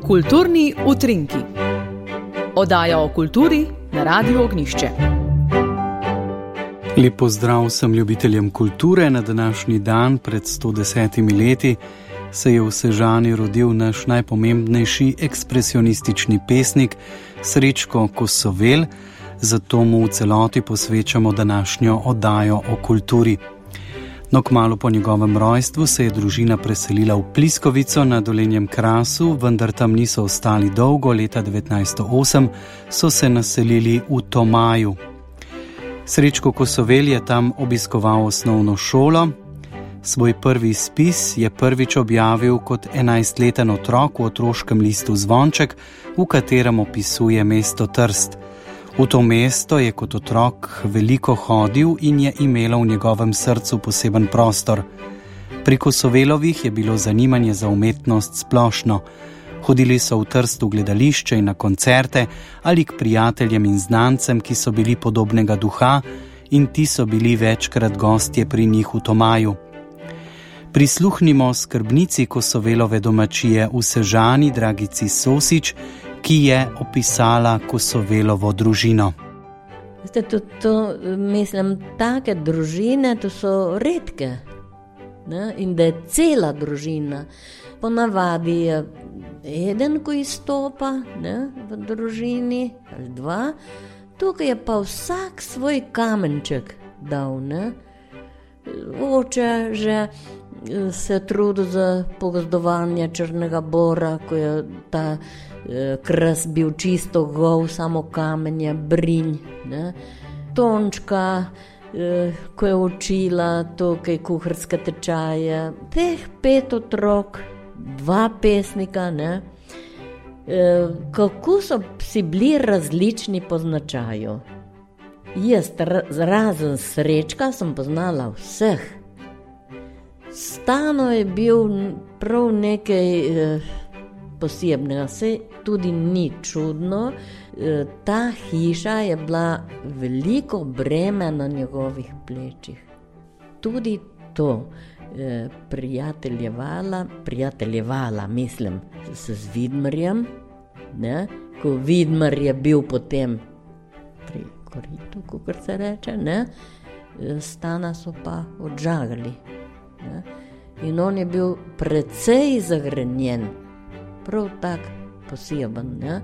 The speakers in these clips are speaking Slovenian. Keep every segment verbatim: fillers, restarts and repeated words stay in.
Kulturni utrinki. Oddaja o kulturi na Radiu Ognjišče. Lep pozdrav vsem ljubiteljem kulture. Na današnji dan pred sto desetimi leti se je v Sežani rodil naš najpomembnejši ekspresionistični pesnik Srečko Kosovel, zato mu v celoti posvečamo današnjo oddajo o kulturi. No, kmalu po njegovem rojstvu se je družina preselila v Pliskovico na Dolenjem Krasu, vendar tam niso ostali dolgo. Leta devetnajststo osem so se naselili v Tomaju. Srečko Kosovel je tam obiskoval osnovno šolo. Svoj prvi spis je prvič objavil kot enajstleten otrok v otroškem listu Zvonček, v katerem opisuje mesto Trst. V to mesto je kot otrok veliko hodil in je imelo v njegovem srcu poseben prostor. Pri Kosovelovih je bilo zanimanje za umetnost splošno. Hodili so v Trst v gledališče in na koncerte ali k prijateljem in znancem, ki so bili podobnega duha, in ti so bili večkrat gostje pri njih v Tomaju. Prisluhnimo skrbnici Kosovelove domačije v Sežani, Dragici Sosič, ki je opisala Kosovelovo družino. Veste, to, to, mislim, take družine, to so redke, ne? In da je cela družina. Ponavadi je eden, ko izstopa, ne, v družini, ali dva, tukaj je pa vsak svoj kamenček dal, ne. Oče že se trudi za pogozdovanje Črnega Bora, ko je ta eh, kras bil čisto gol, samo kamenje, brinj, ne. Tončka, eh, ko je učila tukaj kuharske tečaje, teh pet otrok, dva pesnika, ne. E, kako so si bili različni po značaju. Jaz, razen Srečka, sem poznala vseh. Stano je bil prav nekaj e, posebnega, se tudi ni čudno. E, ta hiša je bila veliko breme na njegovih plečih. Tudi to. Prijateljevala, prijateljevala, mislim, s Vidmarjem, ne, ko Vidmar je bil potem pri koritu, kakor se reče, ne, Stana so pa odžagali, ne, in on je bil precej zagrenjen, prav tak poseben, ne.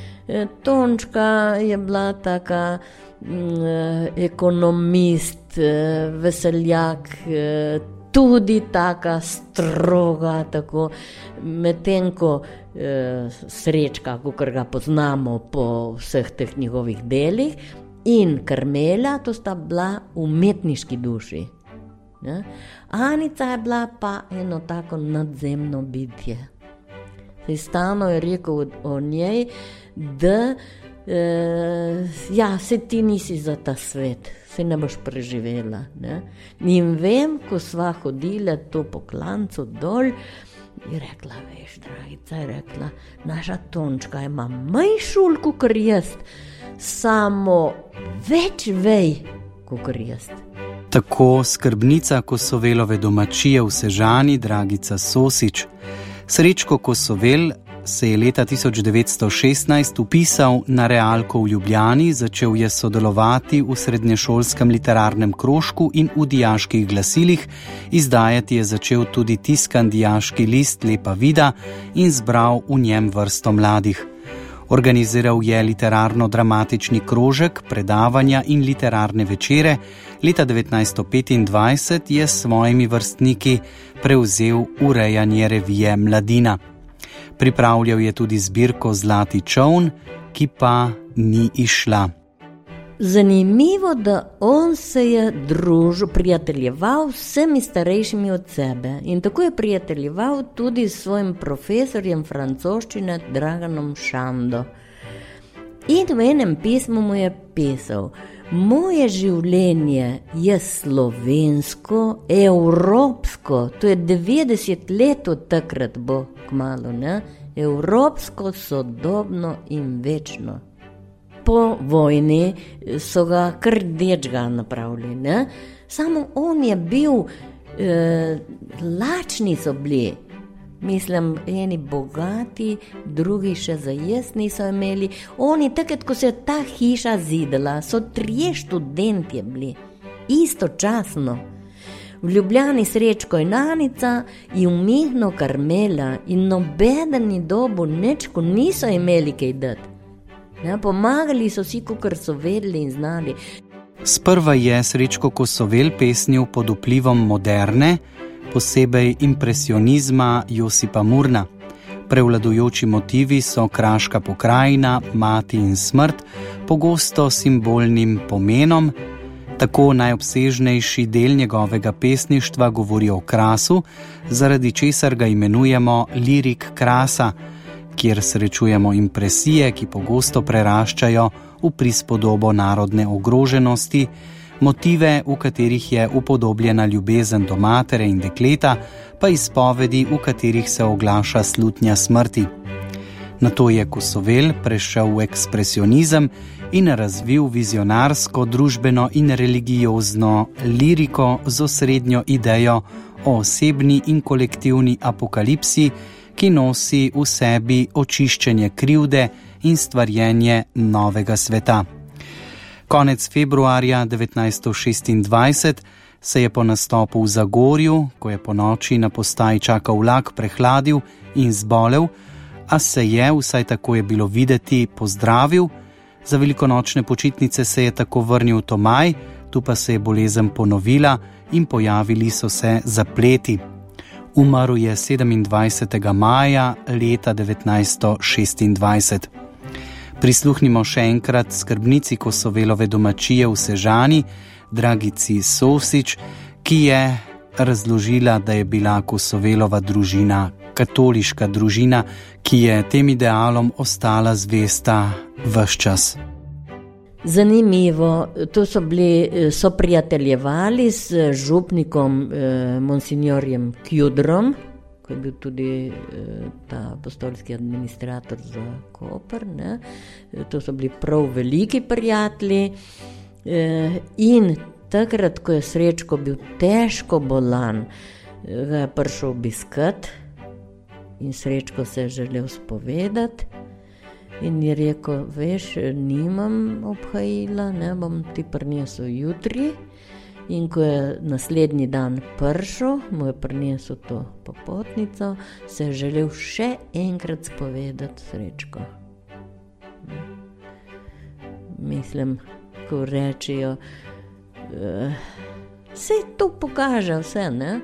Tončka je bila taka mm, ekonomist, veseljak, tudi taka stroga, tako, medtem ko e, Srečka, kakor ga poznamo po vseh teh njegovih delih, in Karmela, to sta bila umetniški duši. Ne? Anica je bila pa eno tako nadzemno bitje. Saj Stano je rekel o, o njej, da e, ja, se ti nisi za ta svet, se ne boš preživela. Ne? In vem, ko sva hodila to po klancu dol, je rekla, veš, Dragica, je rekla, naša Tončka ima manj šul, kakor jaz, samo več vej, kakor jaz. Tako skrbnica Kosovelove domačije v Sežani, Dragica Sosič. Srečko Kosovel se je leta tisoč devetsto šestnajst upisal na Realko v Ljubljani, začel je sodelovati v srednješolskem literarnem krožku in v dijaških glasilih, izdajati je začel tudi tiskan dijaški list Lepa vida in zbral v njem vrsto mladih. Organiziral je literarno-dramatični krožek, predavanja in literarne večere. Leta devetnajststo petindvajset je s svojimi vrstniki prevzel urejanje revije Mladina. Pripravljal je tudi zbirko Zlati čoln, ki pa ni izšla. Zanimivo, da on se je družil, prijateljeval vsemi starejšimi od sebe. In tako je prijateljeval tudi s svojim profesorjem francoščine Draganom Šando. In v enem pismu mu je pisal: moje življenje je slovensko, evropsko, to je devetdeset let od takrat bo kmalu, ne? Evropsko, sodobno in večno. Po vojni so ga kar dečga napravili, ne? Samo on je bil, eh, lačni so bili, Mislim, eni bogati, drugi še za jaz niso imeli. Oni, takrat, ko se je ta hiša zidala, so trije študentje bili, istočasno. V Ljubljani Srečko in Anica in v Mihno Karmela in nobeden ni dobil nič, ko niso imeli kaj dati. Ja, pomagali so si, kakor so vedeli in znali. Sprva je Srečko Kosovel pesnil pod vplivom moderne, posebej impresionizma Josipa Murna. Prevladujoči motivi so kraška pokrajina, mati in smrt, pogosto simbolnim pomenom. Tako najobsežnejši del njegovega pesništva govori o krasu, zaradi česar ga imenujemo lirik krasa, kjer srečujemo impresije, ki pogosto preraščajo v prispodobo narodne ogroženosti, motive, v katerih je upodobljena ljubezen do matere in dekleta, pa izpovedi, v katerih se oglaša slutnja smrti. Nato je Kosovel prešel v ekspresionizem in razvil vizionarsko, družbeno in religiozno liriko z osrednjo idejo o osebni in kolektivni apokalipsi, ki nosi v sebi očiščenje krivde in stvarjenje novega sveta. Konec februarja devetnajststo šestindvajset se je po nastopu v Zagorju, ko je po noči na postaji čakal vlak, prehladil in zbolel, a se je, vsaj tako je bilo videti, pozdravil. Za velikonočne počitnice se je tako vrnil Tomaj, tu pa se je bolezen ponovila in pojavili so se zapleti. Umrl je sedemindvajsetega maja leta devetnajststo šestindvajset. Prisluhnimo še enkrat skrbnici Kosovelove domačije v Sežani, Dragici Sosič, ki je razložila, da je bila Kosovelova družina katoliška družina, ki je tem idealom ostala zvesta ves čas. Zanimivo, to so bili, so prijateljevali s župnikom eh, monsignorjem Kjudrom, ko je bil tudi eh, ta apostolski administrator za Koper, ne? To so bili prav veliki prijatelji eh, in takrat, ko je Srečko bil težko bolan, ga je prišel obiskat in Srečko se je želel spovedati. In je rekel, veš, nimam obhajila, ne bom ti prinesel jutri. In ko je naslednji dan prišel, mu je prinesel to popotnico, se je želel še enkrat spovedati Srečko. Mislim, ko rečijo, uh, sej to pokaže vse, ne?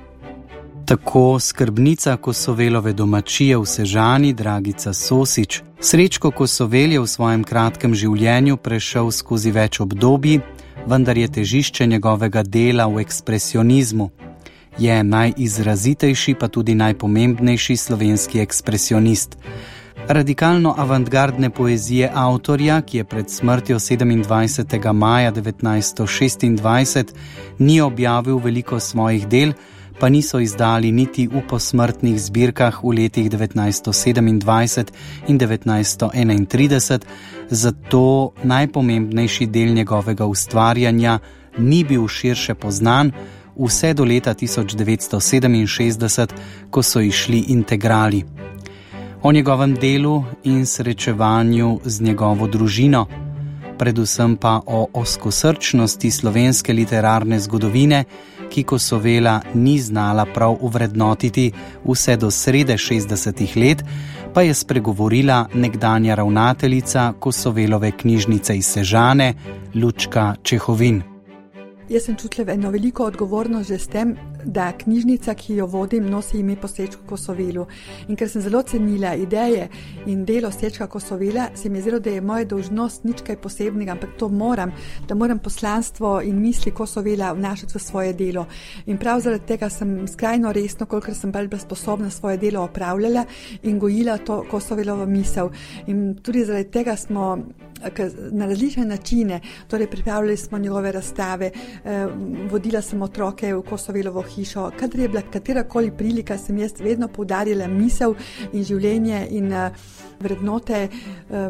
Tako skrbnica Kosovelove domačije v Sežani, Dragica Sosič. Srečko Kosovel je v svojem kratkem življenju prešel skozi več obdobij, vendar je težišče njegovega dela v ekspresionizmu. Je najizrazitejši, pa tudi najpomembnejši slovenski ekspresionist. Radikalno avantgardne poezije avtorja, ki je pred smrtjo sedemindvajsetega maja devetnajststo šestindvajset ni objavil veliko svojih del, pa niso izdali niti v posmrtnih zbirkah v letih devetnajststo sedemindvajset in devetnajststo enaintrideset, zato najpomembnejši del njegovega ustvarjanja ni bil širše poznan vse do leta tisoč devetsto sedeminšestdeset, ko so išli integrali. O njegovem delu in srečevanju z njegovo družino, predvsem pa o ozkosrčnosti slovenske literarne zgodovine, ki Kosovela ni znala prav uvrednotiti vse do srede šestdesetih let, pa je spregovorila nekdanja ravnateljica Kosovelove knjižnice iz Sežane, Lučka Čehovin. Jaz sem čutila eno veliko odgovornost že s tem, da knjižnica, ki jo vodim, nosi ime po Srečku Kosovelu. In ker sem zelo cenila ideje in delo Srečka Kosovela, se mi je zdelo, da je moja dolžnost nič kaj posebnega, ampak to moram, da moram poslanstvo in misli Kosovela vnašati v svoje delo. In prav zaradi tega sem skrajno resno, kolikor sem bila sposobna, svoje delo opravljala in gojila to Kosovelovo misel. In tudi zaradi tega smo na različne načine, torej pripravljali smo njegove razstave, vodila sem otroke v Kosovelovo hišo, kadar je bila katerakoli prilika, sem jaz vedno poudarjala misel in življenje in vrednote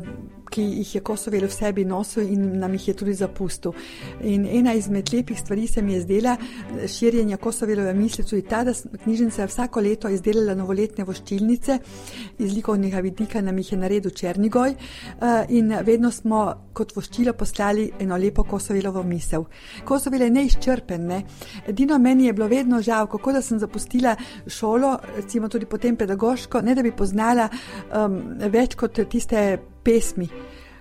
ki jih je Kosovelo v sebi nosil in nam jih je tudi zapustil. In ena izmed lepih stvari se mi je zdela širjenja Kosovelove misli tudi ta, da knjižnica vsako leto izdelala novoletne voščilnice, iz likovnega vidika nam jih je naredil Černigoj in vedno smo kot voščilo poslali eno lepo Kosovelovo misel. Kosovel je neizčrpen, ne? Edino meni je bilo vedno žal, kako da sem zapustila šolo, recimo tudi potem pedagoško, ne da bi poznala um, več kot tiste pesmi.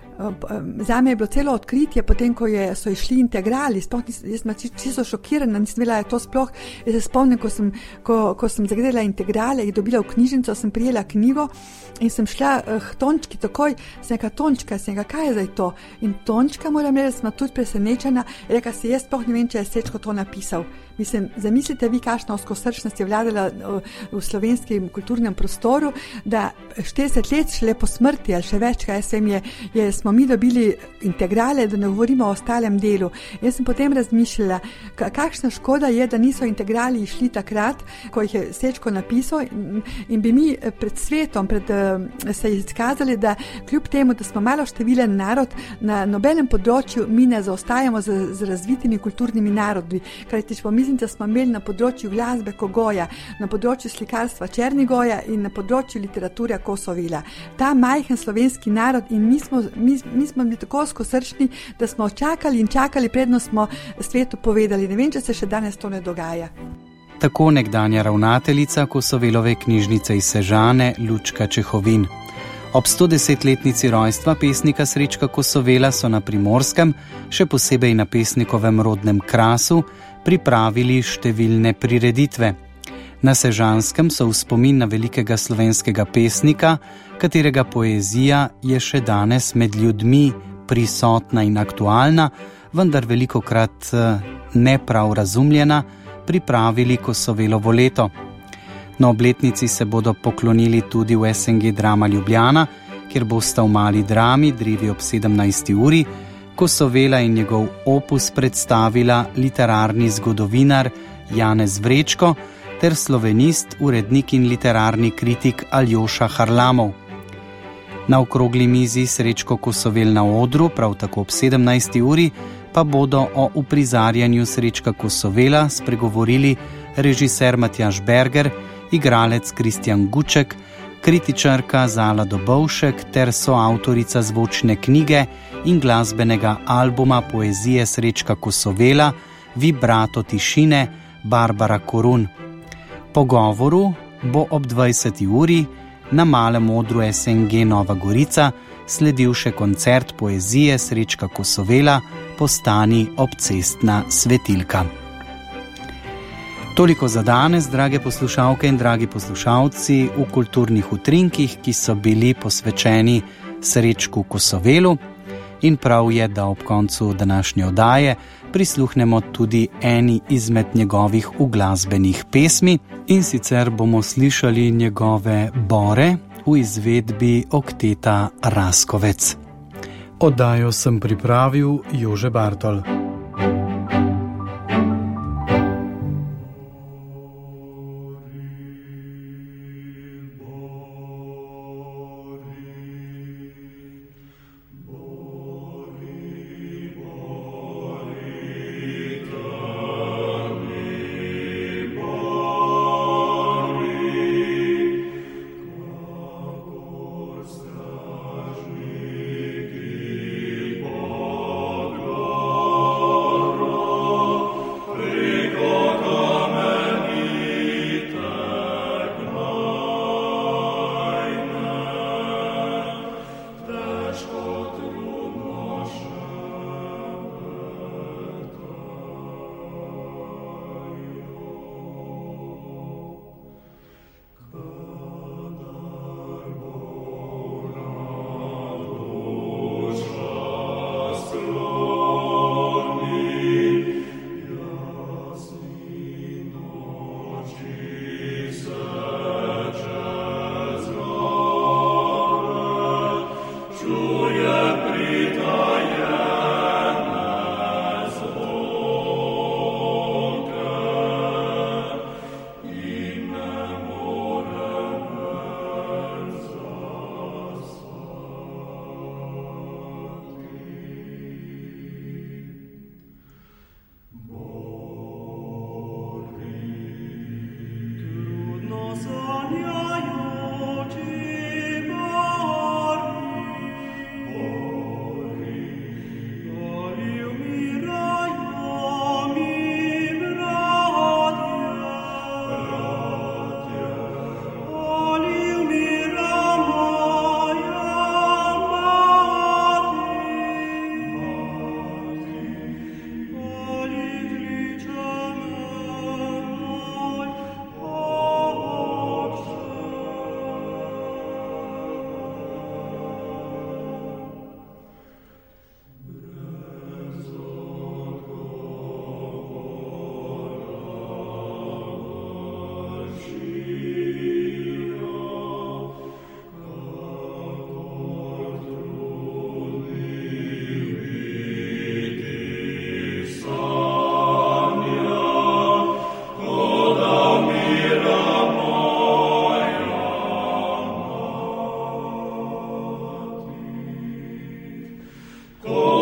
Zame je bilo celo odkritje, potem ko je, so išli integrali, sploh nis, jaz sem čisto šokirana, nisem vedela, to sploh, jaz se spomnim, ko sem, ko, ko sem zagledala integrale in dobila v knjižnico, sem prijela knjigo in sem šla k Tončki takoj, sem rekla, Tončka, sem rekla, kaj je zdaj to? In Tončka, moram reči, sem tudi presenečena, rekla si, jaz sploh ne vem, če je Srečko to napisal. Mislim, zamislite vi, kakšna ozkosrčnost je vladala v slovenskem kulturnem prostoru, da štirideset let šele po smrti ali še več, kaj sem je, je, smo mi dobili integrale, da ne govorimo o ostalem delu. Jaz sem potem razmišljala, kakšna škoda je, da niso integrali išli takrat, ko jih je Srečko napisal in, in bi mi pred svetom pred, se izkazali, da kljub temu, da smo malo številen narod, na nobenem področju mi ne zaostajamo z, z razvitimi kulturnimi narodi, kajti pomislim, da smo imeli na področju glasbe Kogoja, na področju slikarstva Černigoja in na področju literature Kosovela. Ta majhen slovenski narod in mi smo, mi, mi smo bili tako skosrčni, da smo čakali in čakali, predno smo svetu povedali. Ne vem, če se še danes to ne dogaja. Tako nekdanja ravnateljica Kosovelove knjižnice iz Sežane, Lučka Čehovin. Ob stodesetletnici rojstva pesnika Srečka Kosovela so na Primorskem, še posebej na pesnikovem rodnem Krasu, pripravili številne prireditve. Na Sežanskem so v spomin na velikega slovenskega pesnika, katerega poezija je še danes med ljudmi prisotna in aktualna, vendar velikokrat ne prav razumljena, pripravili Kosovelovo leto. Na obletnici se bodo poklonili tudi v S N G Drama Ljubljana, kjer bosta v mali drami Drevi ob sedemnajsti uri Kosovela in njegov opus predstavila literarni zgodovinar Janez Vrečko ter slovenist, urednik in literarni kritik Aljoša Harlamov. Na okrogli mizi Srečko Kosovel na odru, prav tako ob sedemnajsti uri, pa bodo o uprizarjanju Srečka Kosovela spregovorili režiser Matjaž Berger, igralec Kristjan Guček, kritičarka Zala Dobovšek ter soavtorica zvočne knjige in glasbenega albuma poezije Srečka Kosovela Vibrato tišine Barbara Korun. Po govoru bo ob dvajseti uri na malem odru S N G Nova Gorica sledil še koncert poezije Srečka Kosovela Postani obcestna svetilka. Toliko za danes, drage poslušalke in dragi poslušalci, v kulturnih utrinkih, ki so bili posvečeni Srečku Kosovelu, in prav je, da ob koncu današnje oddaje prisluhnemo tudi eni izmed njegovih uglasbenih pesmi, in sicer bomo slišali njegove Bore v izvedbi Okteta Raskovec. Oddajo sem pripravil Jože Bartol. Oh Ko